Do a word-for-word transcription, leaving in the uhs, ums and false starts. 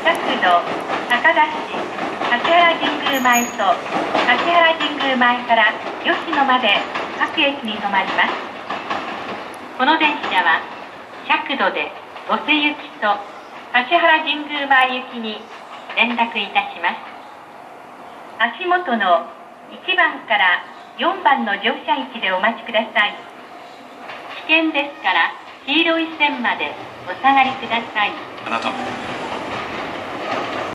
尺度、高田市、橿原神宮前と橿原神宮前から吉野まで各駅に停まります。この電車は尺度で御所行きと橿原神宮前行きに連絡いたします。足元のいちばんからよんばんの乗車位置でお待ちください。危険ですから黄色い線までお下がりください。 あなたも